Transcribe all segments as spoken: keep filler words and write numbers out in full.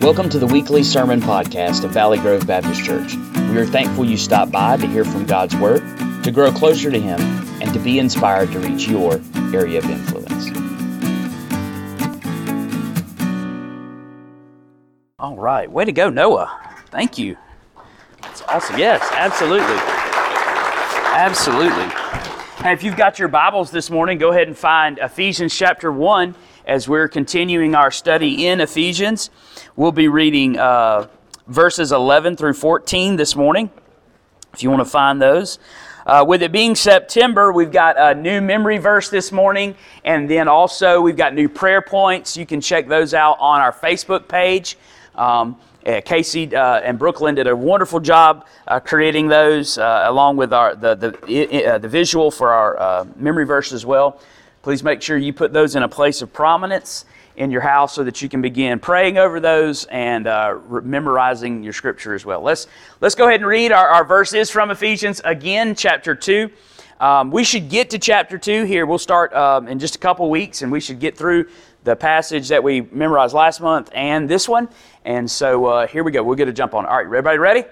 Welcome to the weekly sermon podcast of Valley Grove Baptist Church. We are thankful you stopped by to hear from God's Word, to grow closer to Him, and to be inspired to reach your area of influence. All right. Way to go, Noah. Thank you. That's awesome. Yes, absolutely. Absolutely. Hey, if you've got your Bibles this morning, go ahead and find Ephesians chapter one as we're continuing our study in Ephesians. We'll be reading uh, verses eleven through fourteen this morning, if you want to find those. Uh, with it being September, we've got a new memory verse this morning, and then also we've got new prayer points. You can check those out on our Facebook page. Um, uh, Casey uh, and Brooklyn did a wonderful job uh, creating those, uh, along with our the the, uh, the visual for our uh, memory verse as well. Please make sure you put those in a place of prominence in your house so that you can begin praying over those and uh, re- memorizing your scripture as well. Let's let's go ahead and read. Our, our verse is from Ephesians, again, chapter two. Um, we should get to chapter two here. We'll start um, in just a couple weeks, and we should get through the passage that we memorized last month and this one. And so uh, here we go. We'll get a jump on it. All right, everybody ready?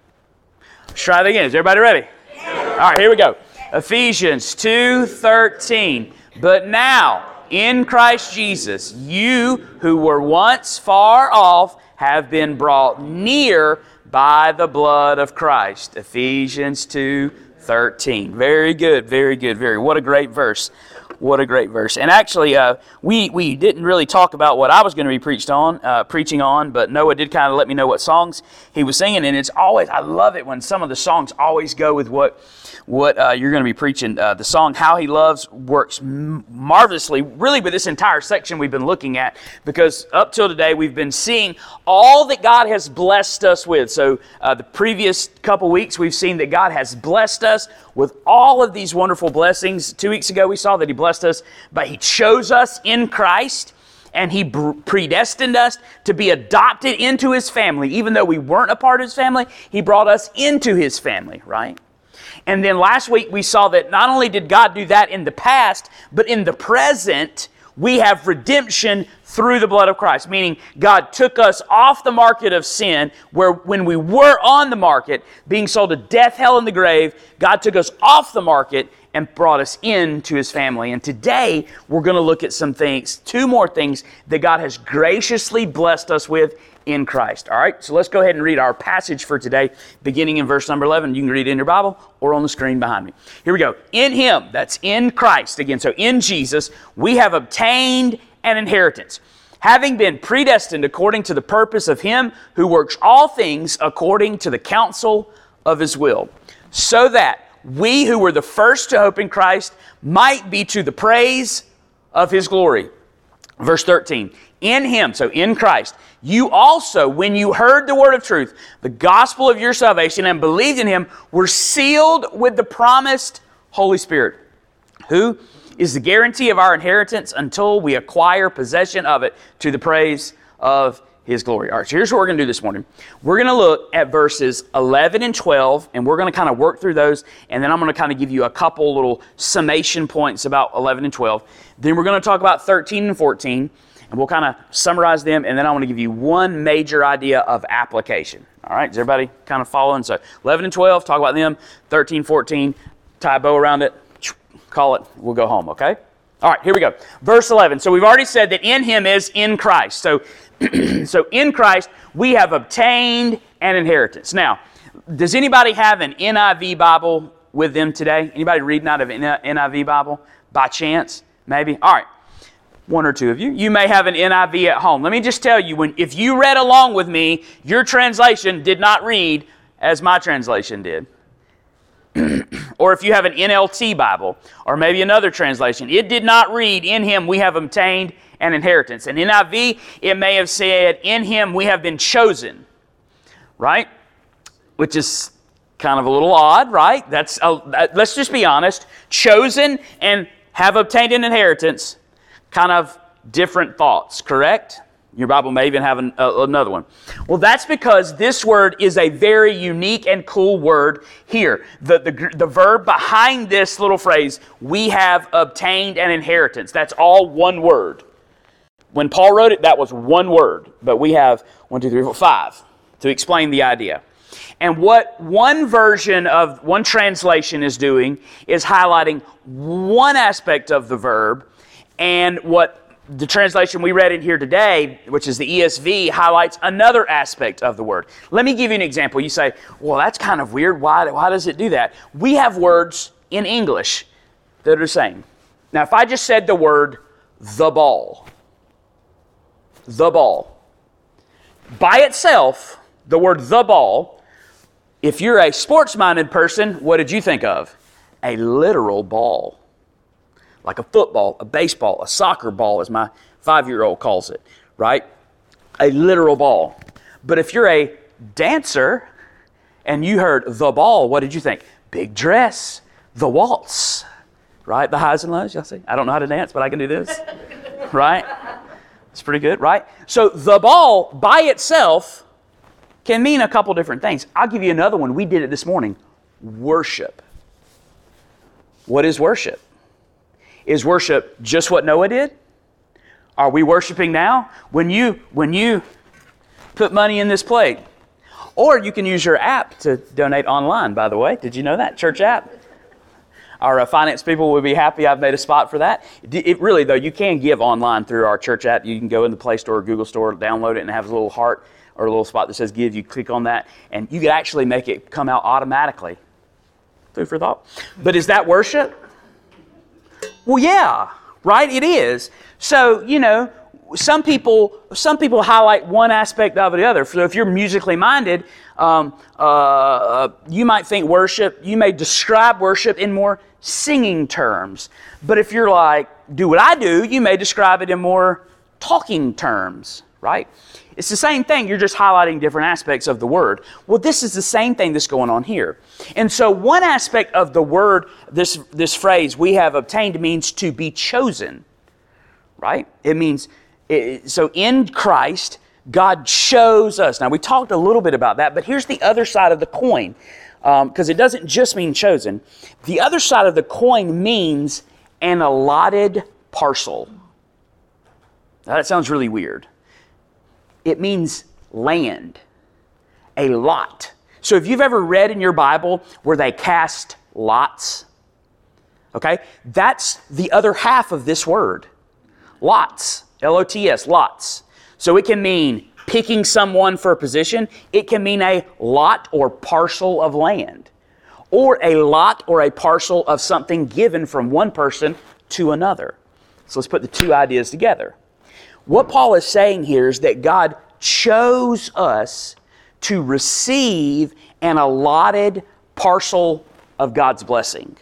Let's try it again. Is everybody ready? Yeah. All right, here we go. Ephesians two thirteen. But now, in Christ Jesus, you who were once far off have been brought near by the blood of Christ. Ephesians two thirteen. Very good, very good, very. What a great verse. What a great verse. And actually, uh, we we didn't really talk about what I was going to be preached on, uh, preaching on, but Noah did kind of let me know what songs he was singing. And it's always, I love it when some of the songs always go with what what uh, you're going to be preaching. Uh, the song How He Loves works m- marvelously, really, with this entire section we've been looking at, because up till today we've been seeing all that God has blessed us with. So uh, the previous couple weeks we've seen that God has blessed us with all of these wonderful blessings. Two weeks ago we saw that He blessed us, but He chose us in Christ, and He predestined us to be adopted into His family. Even though we weren't a part of His family, He brought us into His family, right? And then last week we saw that not only did God do that in the past, but in the present, we have redemption through the blood of Christ. Meaning God took us off the market of sin, where when we were on the market, being sold to death, hell, and the grave, God took us off the market and brought us into His family. And today we're going to look at some things, two more things that God has graciously blessed us with in Christ. All right, so let's go ahead and read our passage for today, beginning in verse number eleven. You can read it in your Bible or on the screen behind me. Here we go. In Him, that's in Christ again, so in Jesus, we have obtained an inheritance, having been predestined according to the purpose of Him who works all things according to the counsel of His will, so that we who were the first to hope in Christ might be to the praise of His glory. Verse thirteen, in Him, so in Christ, you also, when you heard the word of truth, the gospel of your salvation, and believed in Him, were sealed with the promised Holy Spirit, who is the guarantee of our inheritance until we acquire possession of it to the praise of His glory. All right, so here's what we're going to do this morning. We're going to look at verses eleven and twelve, and we're going to kind of work through those, and then I'm going to kind of give you a couple little summation points about eleven and twelve. Then we're going to talk about thirteen and fourteen, and we'll kind of summarize them, and then I want to give you one major idea of application. All right, is everybody kind of following? So eleven and twelve, talk about them. thirteen, fourteen, tie a bow around it, call it, we'll go home, okay? All right, here we go. Verse eleven. So we've already said that in Him is in Christ. So, so in Christ, we have obtained an inheritance. Now, does anybody have an N I V Bible with them today? Anybody reading out of an N I V Bible by chance? Maybe? All right. One or two of you. You may have an N I V at home. Let me just tell you, when if you read along with me, your translation did not read as my translation did. Or if you have an N L T Bible, or maybe another translation, it did not read, in Him we have obtained an inheritance. And N I V, it may have said, in Him we have been chosen. Right? Which is kind of a little odd, right? That's a, let's just be honest. Chosen and have obtained an inheritance, kind of different thoughts, correct? Your Bible may even have an, uh, another one. Well, that's because this word is a very unique and cool word here. The, the, the verb behind this little phrase, we have obtained an inheritance. That's all one word. when Paul wrote it, that was one word. But we have one, two, three, four, five to explain the idea. And what one version of, one translation is doing is highlighting one aspect of the verb, and what the translation we read in here today, which is the E S V, highlights another aspect of the word. Let me give you an example. You say, well, that's kind of weird. Why, why does it do that? We have words in English that are the same. Now, if I just said the word the ball, the ball, by itself, the word the ball, if you're a sports-minded person, what did you think of? A literal ball. Like a football, a baseball, a soccer ball, as my five-year-old calls it, right? A literal ball. But if you're a dancer and you heard the ball, what did you think? Big dress, the waltz, right? The highs and lows, y'all see? I don't know how to dance, but I can do this, right? It's pretty good, right? So the ball by itself can mean a couple different things. I'll give you another one. We did it this morning. Worship. What is worship? Is worship just what Noah did? Are we worshiping now? When you when you put money in this plate, or you can use your app to donate online, by the way. Did you know that? Church app. Our uh, finance people will be happy I've made a spot for that. It, it really, though, you can give online through our church app. You can go in the Play Store or Google Store, download it, and have a little heart or a little spot that says give. You click on that, and you can actually make it come out automatically. Food for thought. But is that worship? Well, yeah, right? It is. So, you know, some people some people highlight one aspect of the other. So if you're musically minded, um, uh, you might think worship, you may describe worship in more singing terms. But if you're like, do what I do, you may describe it in more talking terms, right? It's the same thing. You're just highlighting different aspects of the word. Well, this is the same thing that's going on here. And so one aspect of the word, this, this phrase, we have obtained, means to be chosen, right? It means, it, so in Christ, God chose us. Now, we talked a little bit about that, but here's the other side of the coin, because um, it doesn't just mean chosen. The other side of the coin means an allotted parcel. Now, that sounds really weird. It means land, a lot. So if you've ever read in your Bible where they cast lots, okay, that's the other half of this word. Lots, L O T S, lots. So it can mean picking someone for a position. It can mean a lot or parcel of land, or a lot or a parcel of something given from one person to another. So let's put the two ideas together. What Paul is saying here is that God chose us to receive an allotted parcel of God's blessing.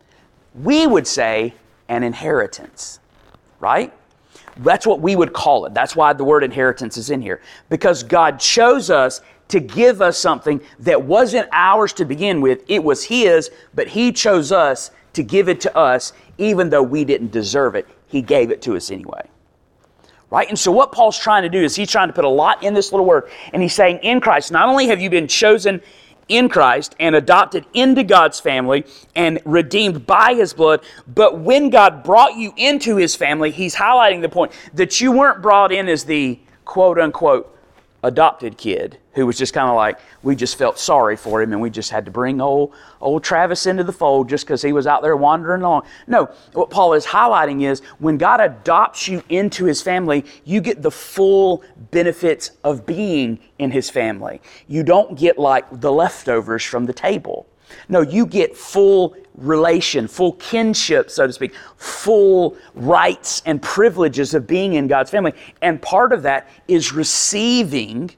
We would say an inheritance, right? That's what we would call it. That's why the word inheritance is in here. Because God chose us to give us something that wasn't ours to begin with. It was His, but He chose us to give it to us even though we didn't deserve it. He gave it to us anyway. Right? And so what Paul's trying to do is he's trying to put a lot in this little word. And he's saying in Christ, not only have you been chosen in Christ and adopted into God's family and redeemed by His blood, but when God brought you into His family, He's highlighting the point that you weren't brought in as the quote-unquote adopted kid who was just kind of like, we just felt sorry for him and we just had to bring old, old Travis into the fold just because he was out there wandering along. No, what Paul is highlighting is when God adopts you into His family, you get the full benefits of being in His family. You don't get like the leftovers from the table. No, you get full relation, full kinship, so to speak, full rights and privileges of being in God's family. And part of that is receiving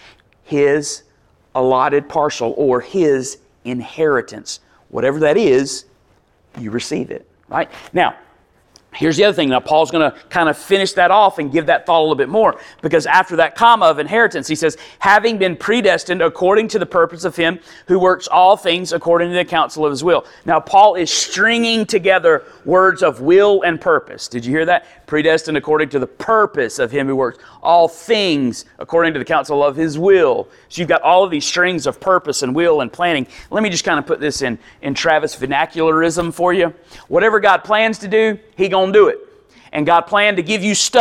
His allotted parcel or His inheritance. Whatever that is, you receive it, right? Now, here's the other thing. Now, Paul's going to kind of finish that off and give that thought a little bit more, because after that comma of inheritance, he says, having been predestined according to the purpose of Him who works all things according to the counsel of His will. Now, Paul is stringing together words of will and purpose. Did you hear that? Predestined according to the purpose of Him who works all things according to the counsel of His will. So you've got all of these strings of purpose and will and planning. Let me just kind of put this in, in Travis vernacularism for you. Whatever God plans to do, He gonna do it. And God planned to give you stuff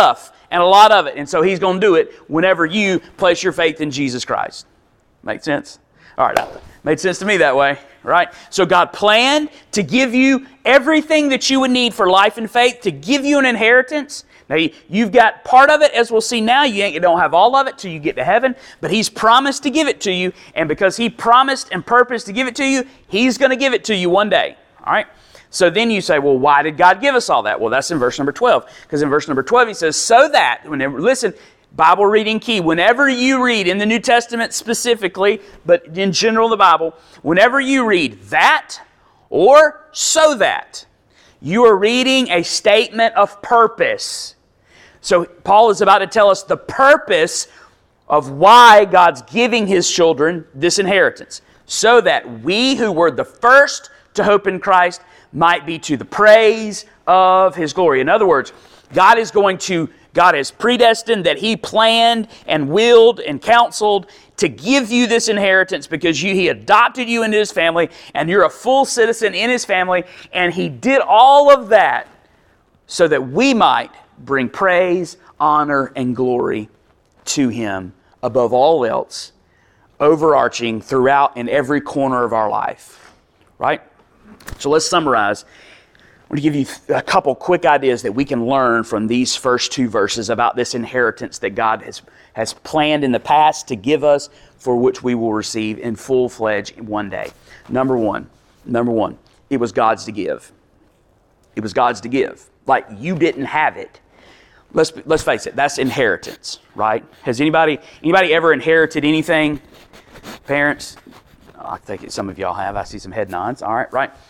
and a lot of it. And so he's going to do it whenever you place your faith in Jesus Christ. Make sense? All right, that made sense to me that way, right? So God planned to give you everything that you would need for life and faith, to give you an inheritance. Now, you've got part of it, as we'll see now. You, ain't, you don't have all of it till you get to heaven, but He's promised to give it to you, and because He promised and purposed to give it to you, He's going to give it to you one day, all right? So then you say, well, why did God give us all that? Well, that's in verse number twelve, because in verse number twelve He says, so that, whenever, listen, Bible reading key, whenever you read in the New Testament specifically, but in general the Bible, whenever you read that or so that, you are reading a statement of purpose. So Paul is about to tell us the purpose of why God's giving His children this inheritance, so that we who were the first to hope in Christ might be to the praise of His glory. In other words, God is going to, God has predestined, that He planned and willed and counseled to give you this inheritance because you, He adopted you into His family and you're a full citizen in His family, and He did all of that so that we might bring praise, honor, and glory to Him above all else, overarching throughout in every corner of our life. Right? So let's summarize. I'm going to give you a couple quick ideas that we can learn from these first two verses about this inheritance that God has, has planned in the past to give us, for which we will receive in full-fledged one day. Number one, number one, it was God's to give. It was God's to give. Like you didn't have it. Let's let's face it, that's inheritance, right? Has anybody anybody ever inherited anything? Parents? Oh, I think some of y'all have. I see some head nods. All right, right.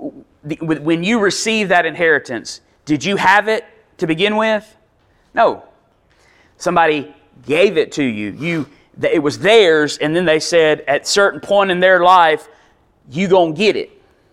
When you received that inheritance, did you have it to begin with? No. Somebody gave it to you. You, it was theirs, and then they said at a certain point in their life, you gonna get it.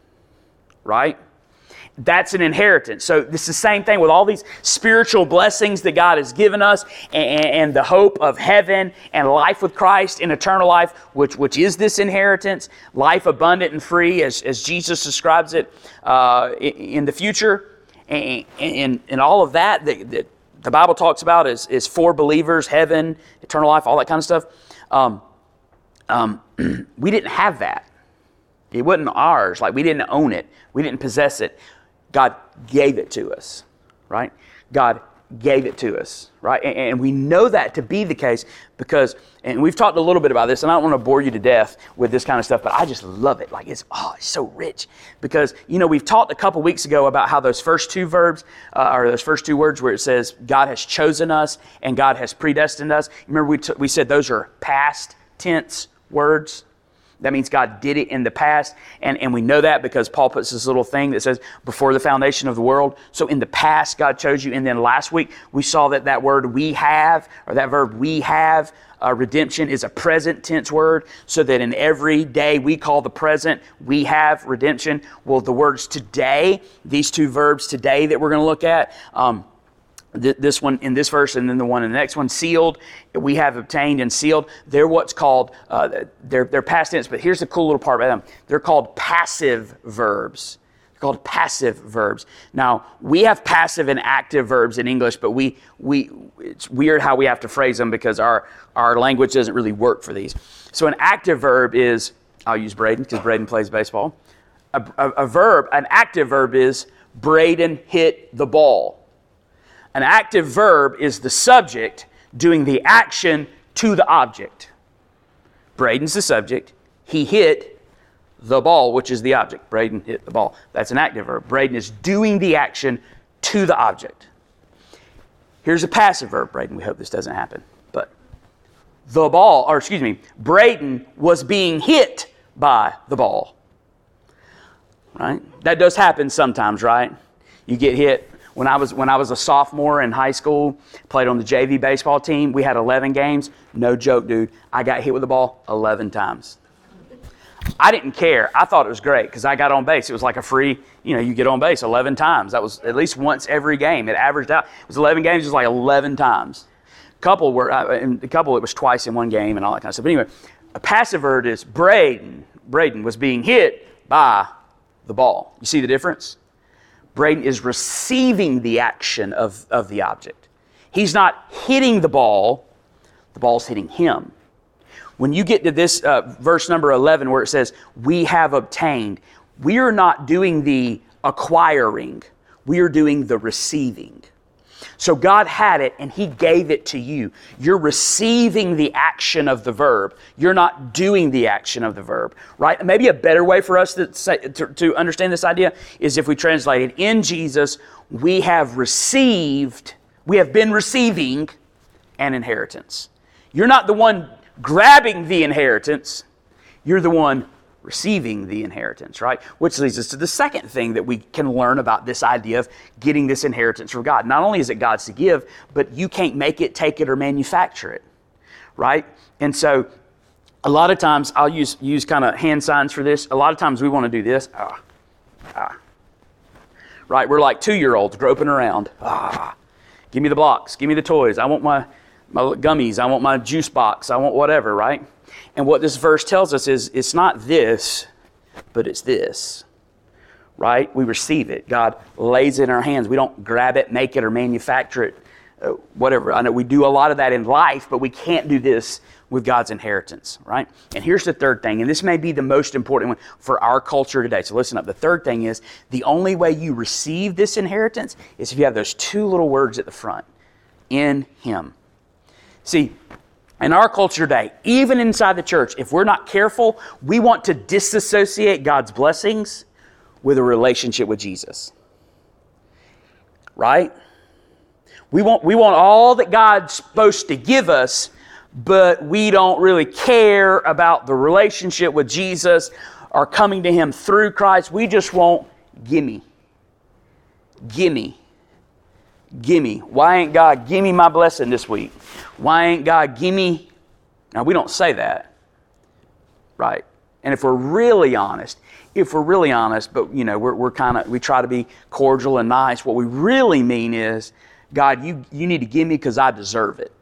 Right? That's an inheritance. So this is the same thing with all these spiritual blessings that God has given us, and, and the hope of heaven and life with Christ in eternal life, which, which is this inheritance, life abundant and free, as, as Jesus describes it uh, in, in the future. And, and, and all of that that, that the Bible talks about is, is for believers, heaven, eternal life, all that kind of stuff. Um, um, we didn't have that. It wasn't ours. Like we didn't own it. We didn't possess it. God gave it to us, right? God gave it to us, right? And, and we know that to be the case because, and we've talked a little bit about this, and I don't want to bore you to death with this kind of stuff, but I just love it. Like it's, oh, it's so rich. Because, you know, we've talked a couple weeks ago about how those first two verbs, uh, or those first two words where it says God has chosen us and God has predestined us. Remember we, t- we said those are past tense words? That means God did it in the past, and, and we know that because Paul puts this little thing that says, before the foundation of the world. So in the past, God chose you, and then last week, we saw that that word we have, or that verb we have, uh, redemption is a present tense word, so that in every day we call the present, we have redemption. Well, the words today, these two verbs today that we're going to look at, um, this one in this verse and then the one in the next one, sealed, we have obtained and sealed. They're what's called, uh, they're, they're past tense, but here's the cool little part about them. They're called passive verbs. They're called passive verbs. Now, we have passive and active verbs in English, but we we it's weird how we have to phrase them because our, our language doesn't really work for these. So an active verb is, I'll use Braden because Braden plays baseball. A, a, a verb, an active verb is Braden hit the ball. An active verb is the subject doing the action to the object. Braden's the subject. He hit the ball, which is the object. Braden hit the ball. That's an active verb. Braden is doing the action to the object. Here's a passive verb, Braden. We hope this doesn't happen. But the ball, or excuse me, Braden was being hit by the ball. Right? That does happen sometimes, right? You get hit. When I was when I was a sophomore in high school, played on the J V baseball team, we had eleven games. No joke, dude. I got hit with the ball eleven times. I didn't care. I thought it was great because I got on base. It was like a free, you know, you get on base eleven times. That was at least once every game. It averaged out. It was eleven games. It was like eleven times. A couple were, uh, a couple it was twice in one game and all that kind of stuff. But anyway, a passive verb is Braden. Braden was being hit by the ball. You see the difference? Braden is receiving the action of, of the object. He's not hitting the ball. The ball's hitting him. When you get to this uh, verse number eleven where it says, we have obtained, we are not doing the acquiring. We are doing the receiving. So God had it and He gave it to you. You're receiving the action of the verb. You're not doing the action of the verb, right? Maybe a better way for us to, say, to, to understand this idea is if we translate it, in Jesus, we have received, we have been receiving an inheritance. You're not the one grabbing the inheritance. You're the one receiving the inheritance, right? Which leads us to the second thing that we can learn about this idea of getting this inheritance from God. Not only is it God's to give, but you can't make it, take it, or manufacture it, right? And so a lot of times, I'll use use kind of hand signs for this. A lot of times we want to do this. Ah, ah. Right? We're like two-year-olds groping around. Ah, give me the blocks. Give me the toys. I want my, my gummies. I want my juice box. I want whatever, right? And what this verse tells us is it's not this, but it's this, right? We receive it. God lays it in our hands. We don't grab it, make it, or manufacture it, uh, whatever. I know we do a lot of that in life, but we can't do this with God's inheritance, right? And here's the third thing, and this may be the most important one for our culture today. So listen up. The third thing is the only way you receive this inheritance is if you have those two little words at the front, in Him. See, in our culture today, even inside the church, if we're not careful, we want to disassociate God's blessings with a relationship with Jesus. Right? We want, we want all that God's supposed to give us, but we don't really care about the relationship with Jesus or coming to Him through Christ. We just want gimme. Gimme. Gimme. Why ain't God gimme my blessing this week? Why ain't God gimme? Now, we don't say that, right? And if we're really honest, if we're really honest, but you know, we're, we're kind of, we try to be cordial and nice. What we really mean is, God, you, you need to give me because I deserve it.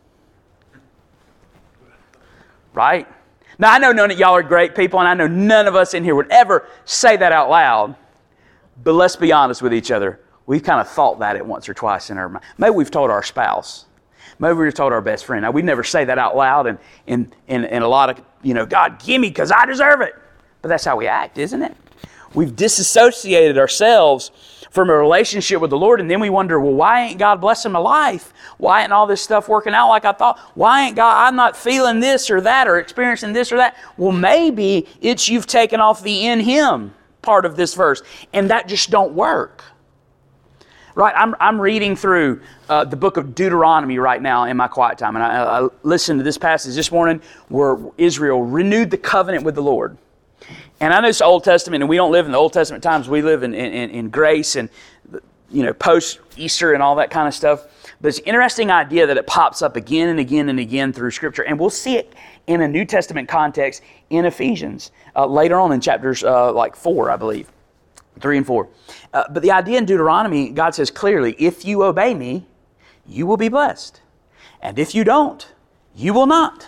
Right? Now, I know none of y'all are great people, and I know none of us in here would ever say that out loud. But let's be honest with each other. We've kind of thought that at once or twice in our mind. Maybe we've told our spouse. Maybe we've told our best friend. Now, we never say that out loud and, and, and, and a lot of, you know, God, give me because I deserve it. But that's how we act, isn't it? We've disassociated ourselves from a relationship with the Lord, and then we wonder, well, why ain't God blessing my life? Why ain't all this stuff working out like I thought? Why ain't God, I'm not feeling this or that or experiencing this or that? Well, maybe it's you've taken off the in Him part of this verse, and that just don't work. Right, I'm I'm reading through uh, the book of Deuteronomy right now in my quiet time, and I, I listened to this passage this morning where Israel renewed the covenant with the Lord. And I know it's Old Testament, and we don't live in the Old Testament times. We live in in, in grace and, you know, post Easter and all that kind of stuff. But it's an interesting idea that it pops up again and again and again through Scripture, and we'll see it in a New Testament context in Ephesians uh, later on in chapters uh, like four, I believe. Three and four. Uh, but the idea in Deuteronomy, God says clearly, if you obey me, you will be blessed. And if you don't, you will not.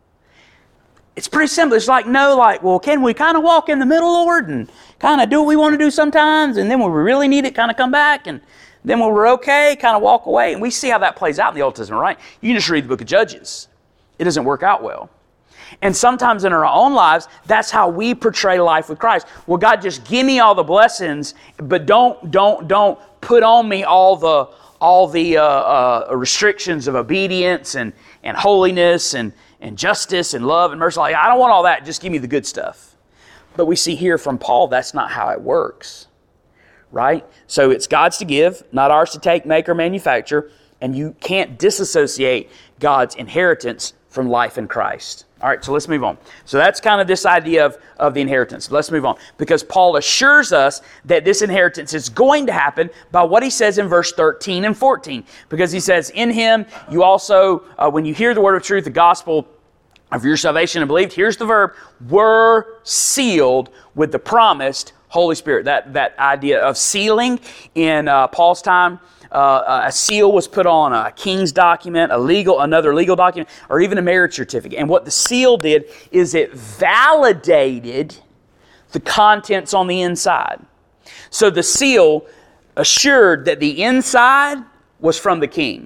It's pretty simple. It's like, no, like, well, can we kind of walk in the middle, Lord, and kind of do what we want to do sometimes, and then when we really need it, kind of come back, and then when we're okay, kind of walk away. And we see how that plays out in the Old Testament, right? You can just read the book of Judges. It doesn't work out well. And sometimes in our own lives, that's how we portray life with Christ. Well, God, just give me all the blessings, but don't, don't, don't put on me all the, all the uh, uh, restrictions of obedience and, and holiness and, and justice and love and mercy. Like, I don't want all that. Just give me the good stuff. But we see here from Paul, that's not how it works, right? So it's God's to give, not ours to take, make, or manufacture. And you can't disassociate God's inheritance from life in Christ. All right, so let's move on. So that's kind of this idea of, of the inheritance. Let's move on. Because Paul assures us that this inheritance is going to happen by what he says in verse thirteen and fourteen. Because he says, in Him, you also, uh, when you hear the word of truth, the gospel of your salvation and believed, here's the verb, were sealed with the promised Holy Spirit. That, that idea of sealing in uh, Paul's time, Uh, a seal was put on a king's document, a legal, another legal document, or even a marriage certificate. And what the seal did is it validated the contents on the inside. So the seal assured that the inside was from the king.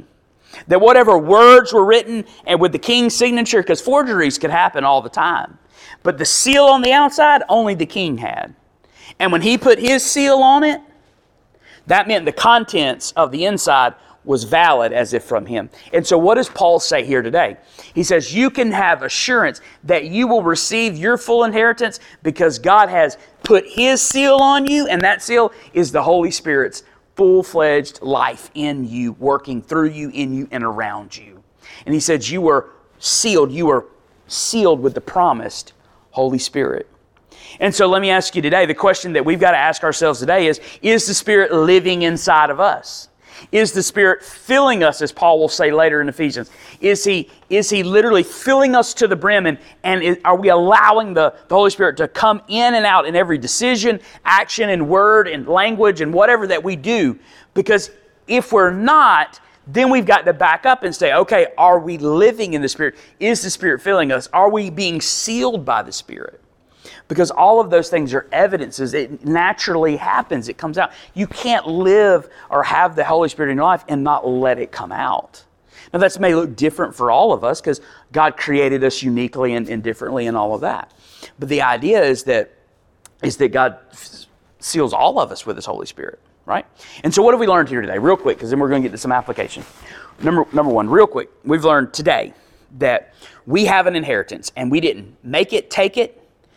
That whatever words were written and with the king's signature, because forgeries could happen all the time. But the seal on the outside, only the king had. And when he put his seal on it, that meant the contents of the inside was valid as if from him. And so what does Paul say here today? He says you can have assurance that you will receive your full inheritance because God has put his seal on you, and that seal is the Holy Spirit's full-fledged life in you, working through you, in you, and around you. And he says you were sealed, you were sealed with the promised Holy Spirit. And so let me ask you today, the question that we've got to ask ourselves today is, is the Spirit living inside of us? Is the Spirit filling us, as Paul will say later in Ephesians? Is He, is he literally filling us to the brim? And, and is, are we allowing the, the Holy Spirit to come in and out in every decision, action, and word, and language, and whatever that we do? Because if we're not, then we've got to back up and say, okay, are we living in the Spirit? Is the Spirit filling us? Are we being sealed by the Spirit? Because all of those things are evidences. It naturally happens. It comes out. You can't live or have the Holy Spirit in your life and not let it come out. Now, that may look different for all of us because God created us uniquely and, and differently and all of that. But the idea is that, is that God f- seals all of us with His Holy Spirit, right? And so what have we learned here today? Real quick, because then we're going to get to some application. Number, number one, real quick, we've learned today that we have an inheritance and we didn't make it, take it,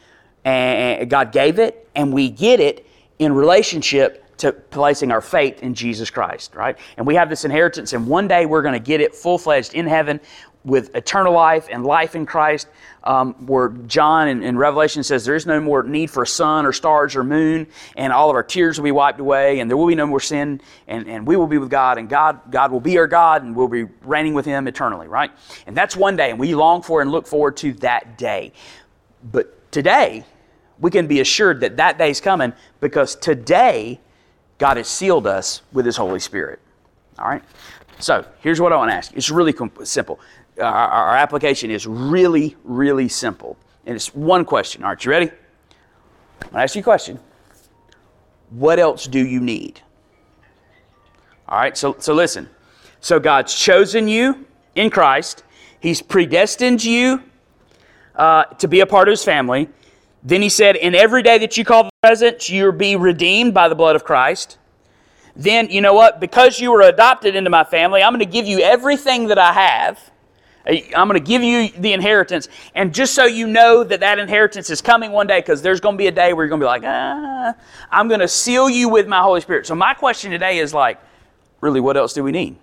and God gave it, and we get it in relationship to placing our faith in Jesus Christ, right? And we have this inheritance, and one day we're going to get it full-fledged in heaven with eternal life and life in Christ, um, where John in, in Revelation says there is no more need for sun or stars or moon, and all of our tears will be wiped away, and there will be no more sin, and, and we will be with God, and God, God will be our God, and we'll be reigning with Him eternally, right? And that's one day, and we long for and look forward to that day. But today, we can be assured that that day's coming because today God has sealed us with His Holy Spirit. All right? So here's what I want to ask you. It's really simple. Our, our application is really, really simple. And it's one question. All right, you ready? I'm going to ask you a question. What else do you need? All right, so, so listen. So God's chosen you in Christ. He's predestined you uh, to be a part of His family. Then He said, in every day that you call present, you'll be redeemed by the blood of Christ. Then, you know what? Because you were adopted into my family, I'm going to give you everything that I have. I'm going to give you the inheritance. And just so you know that that inheritance is coming one day, because there's going to be a day where you're going to be like, ah, I'm going to seal you with my Holy Spirit. So my question today is like, really, what else do we need?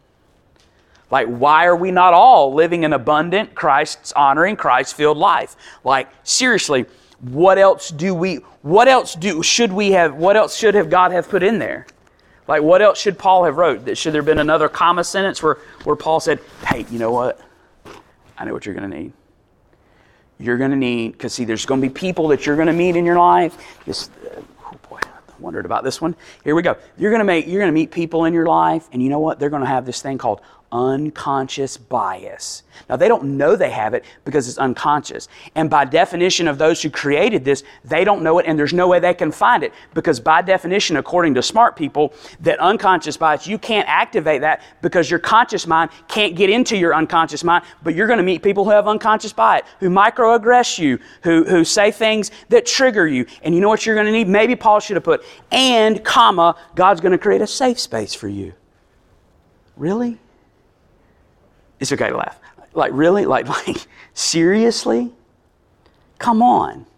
Like, why are we not all living an abundant, Christ's-honoring, Christ-filled life? Like, seriously, what else do we, what else do, should we have, what else should have God have put in there? Like, what else should Paul have wrote? Should there have been another comma sentence where, where Paul said, hey, you know what? I know what you're going to need. You're going to need, because see, there's going to be people that you're going to meet in your life. This, uh, oh boy, I wondered about this one. Here we go. You're going to make, you're going to meet people in your life, and you know what? They're going to have this thing called unconscious bias. Now, they don't know they have it because it's unconscious. And by definition of those who created this, they don't know it, and there's no way they can find it. Because by definition, according to smart people, that unconscious bias, you can't activate that because your conscious mind can't get into your unconscious mind. But you're going to meet people who have unconscious bias, who microaggress you, who, who say things that trigger you. And you know what you're going to need? Maybe Paul should have put, and, comma, God's going to create a safe space for you. Really? It's okay to laugh. Like, really? Like, like, seriously? Come on.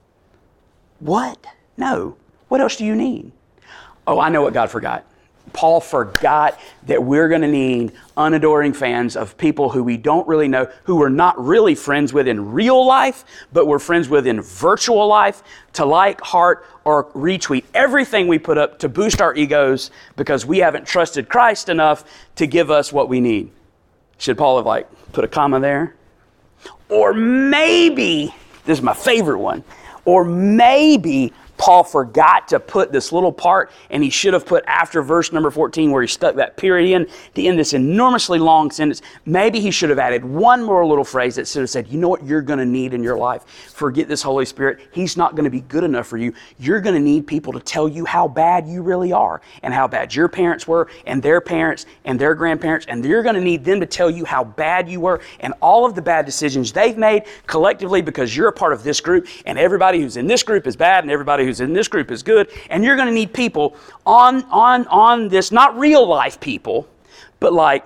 What? No. What else do you need? Oh, I know what God forgot. Paul forgot that we're going to need unadoring fans of people who we don't really know, who we're not really friends with in real life, but we're friends with in virtual life, to like, heart, or retweet everything we put up to boost our egos because we haven't trusted Christ enough to give us what we need. Should Paul have like put a comma there? Or maybe, this is my favorite one, or maybe Paul forgot to put this little part, and he should have put after verse number fourteen where he stuck that period in to end this enormously long sentence. Maybe he should have added one more little phrase that should have said, you know what you're going to need in your life? Forget this Holy Spirit. He's not going to be good enough for you. You're going to need people to tell you how bad you really are and how bad your parents were and their parents and their grandparents, and you're going to need them to tell you how bad you were and all of the bad decisions they've made collectively because you're a part of this group, and everybody who's in this group is bad and everybody who's in this group is good, and you're going to need people on on on this, not real life people, but like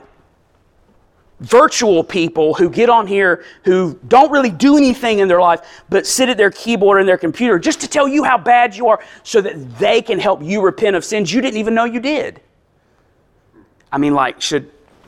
virtual people who get on here who don't really do anything in their life but sit at their keyboard and their computer just to tell you how bad you are so that they can help you repent of sins you didn't even know you did. I mean, like, should,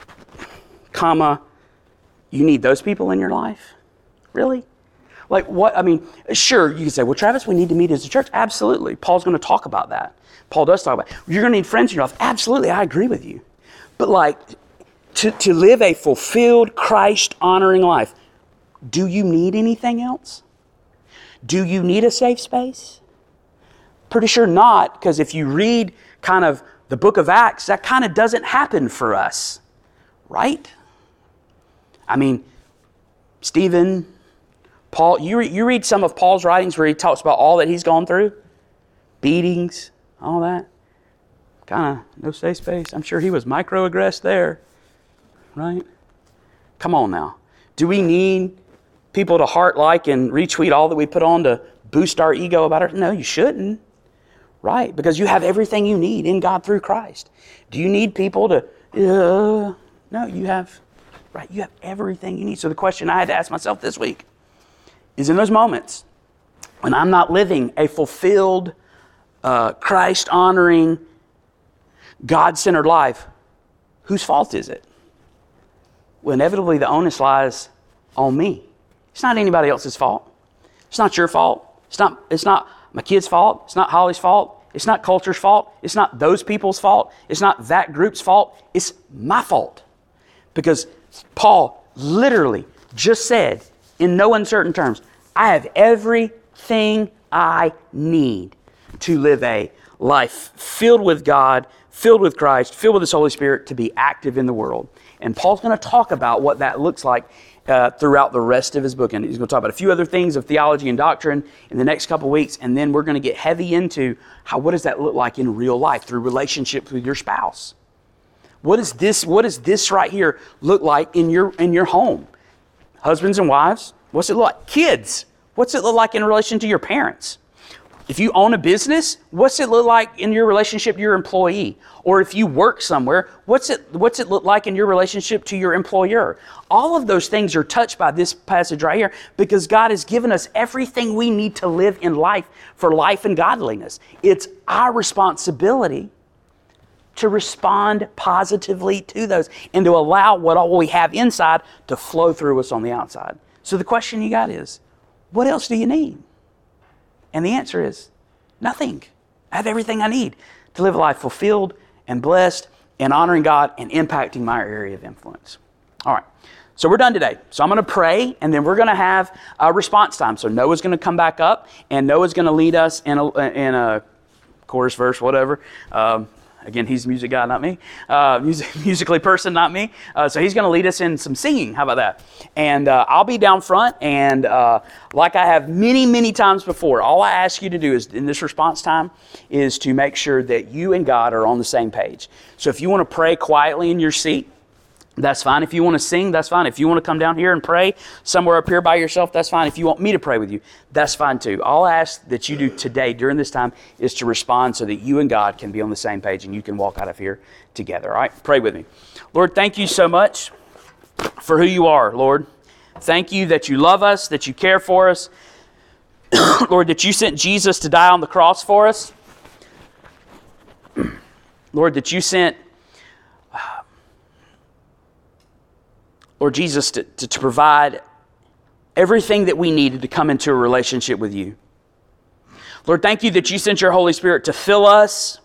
comma, you need those people in your life? Really? Like what, I mean, sure, you can say, well, Travis, we need to meet as a church. Absolutely. Paul's going to talk about that. Paul does talk about it. You're going to need friends in your life. Absolutely, I agree with you. But like, to, to live a fulfilled, Christ-honoring life, do you need anything else? Do you need a safe space? Pretty sure not, because if you read kind of the book of Acts, that kind of doesn't happen for us, right? I mean, Stephen, Paul, you, re, you read some of Paul's writings where he talks about all that he's gone through, beatings, all that. Kind of no safe space. I'm sure he was microaggressed there, right? Come on now. Do we need people to heart, like, and retweet all that we put on to boost our ego about it? No, you shouldn't, right? Because you have everything you need in God through Christ. Do you need people to, uh, no, you have, right? You have everything you need. So the question I had to ask myself this week is, in those moments when I'm not living a fulfilled, uh, Christ-honoring, God-centered life, whose fault is it? Well, inevitably the onus lies on me. It's not anybody else's fault. It's not your fault. It's not, it's not my kid's fault. It's not Holly's fault. It's not culture's fault. It's not those people's fault. It's not that group's fault. It's my fault. Because Paul literally just said, in no uncertain terms, I have everything I need to live a life filled with God, filled with Christ, filled with His Holy Spirit, to be active in the world. And Paul's going to talk about what that looks like uh, throughout the rest of his book. And he's going to talk about a few other things of theology and doctrine in the next couple of weeks. And then we're going to get heavy into how, what does that look like in real life through relationships with your spouse? What is this, what does this right here look like in your, in your home? Husbands and wives, what's it look like? Kids, what's it look like in relation to your parents? If you own a business, what's it look like in your relationship to your employee? Or if you work somewhere, what's it what's it look like in your relationship to your employer? All of those things are touched by this passage right here, because God has given us everything we need to live in life for life and godliness. It's our responsibility to respond positively to those and to allow what all we have inside to flow through us on the outside. So the question you got is, what else do you need? And the answer is nothing. I have everything I need to live a life fulfilled and blessed and honoring God and impacting my area of influence. All right. So we're done today. So I'm going to pray, and then we're going to have a response time. So Noah's going to come back up, and Noah's going to lead us in a, in a chorus, verse, whatever. Um, Again, he's a music guy, not me. Uh, music, musically person, not me. Uh, so he's going to lead us in some singing. How about that? And uh, I'll be down front. And uh, like I have many, many times before, all I ask you to do is, in this response time, is to make sure that you and God are on the same page. So if you want to pray quietly in your seat, that's fine. If you want to sing, that's fine. If you want to come down here and pray somewhere up here by yourself, that's fine. If you want me to pray with you, that's fine too. All I ask that you do today during this time is to respond so that you and God can be on the same page and you can walk out of here together. All right? Pray with me. Lord, thank you so much for who you are, Lord. Thank you that you love us, that you care for us. Lord, that you sent Jesus to die on the cross for us. Lord, that you sent Lord Jesus, to, to, to provide everything that we needed to come into a relationship with you. Lord, thank you that you sent your Holy Spirit to fill us.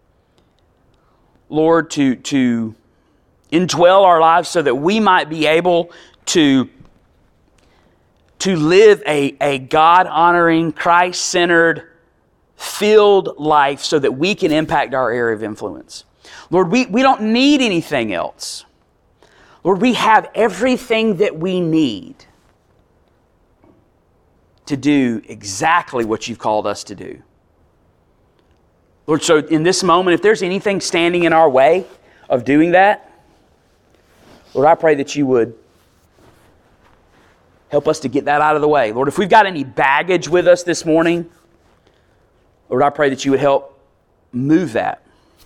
Lord, to, to indwell our lives so that we might be able to, to live a, a God-honoring, Christ-centered filled life so that we can impact our area of influence. Lord, we, we don't need anything else. Lord, we have everything that we need to do exactly what you've called us to do. Lord, so in this moment, if there's anything standing in our way of doing that, Lord, I pray that you would help us to get that out of the way. Lord, if we've got any baggage with us this morning, Lord, I pray that you would help move that.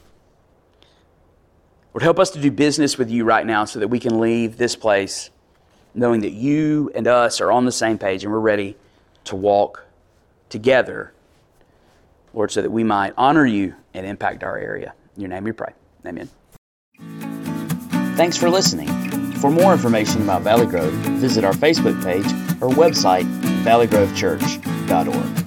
Lord, help us to do business with you right now so that we can leave this place knowing that you and us are on the same page and we're ready to walk together, Lord, so that we might honor you and impact our area. In your name we pray. Amen. Thanks for listening. For more information about Valley Grove, visit our Facebook page or website, valley grove church dot org.